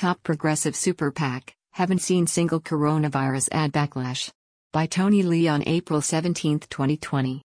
Top Progressive Super PAC, haven't seen single coronavirus ad backlash. By Tony Lee on April 17, 2020.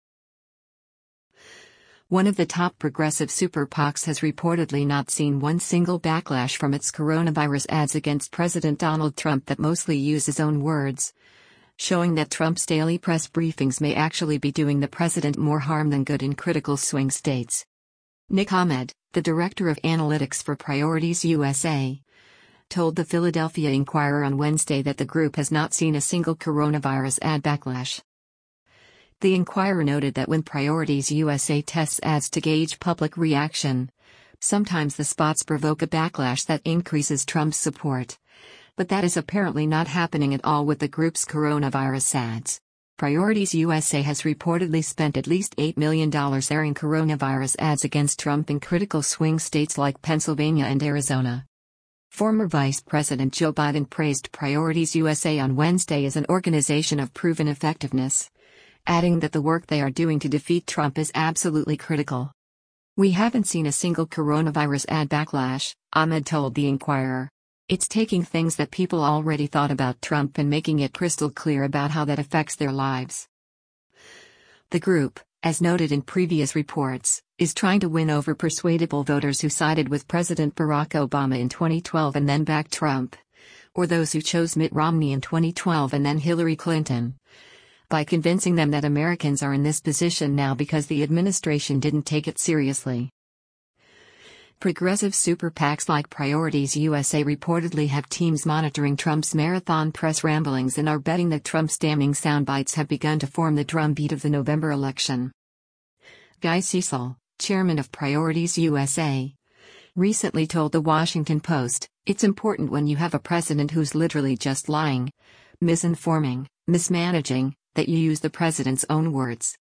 One of the top progressive super PACs has reportedly not seen one single backlash from its coronavirus ads against President Donald Trump that mostly use his own words, showing that Trump's daily press briefings may actually be doing the president more harm than good in critical swing states. Nick Ahmed, the director of analytics for Priorities USA, told the Philadelphia Inquirer on Wednesday that the group has not seen a single coronavirus ad backlash. The Inquirer noted that when Priorities USA tests ads to gauge public reaction, sometimes the spots provoke a backlash that increases Trump's support. But that is apparently not happening at all with the group's coronavirus ads. Priorities USA has reportedly spent at least $8 million airing coronavirus ads against Trump in critical swing states like Pennsylvania and Arizona. Former Vice President Joe Biden praised Priorities USA on Wednesday as an organization of proven effectiveness, adding that the work they are doing to defeat Trump is absolutely critical. "We haven't seen a single coronavirus ad backlash," Ahmed told the Inquirer. "It's taking things that people already thought about Trump and making it crystal clear about how that affects their lives." The group, as noted in previous reports, is trying to win over persuadable voters who sided with President Barack Obama in 2012 and then backed Trump, or those who chose Mitt Romney in 2012 and then Hillary Clinton, by convincing them that Americans are in this position now because the administration didn't take it seriously. Progressive super PACs like Priorities USA reportedly have teams monitoring Trump's marathon press ramblings and are betting that Trump's damning soundbites have begun to form the drumbeat of the November election. Guy Cecil, chairman of Priorities USA, recently told The Washington Post, "It's important when you have a president who's literally just lying, misinforming, mismanaging, that you use the president's own words.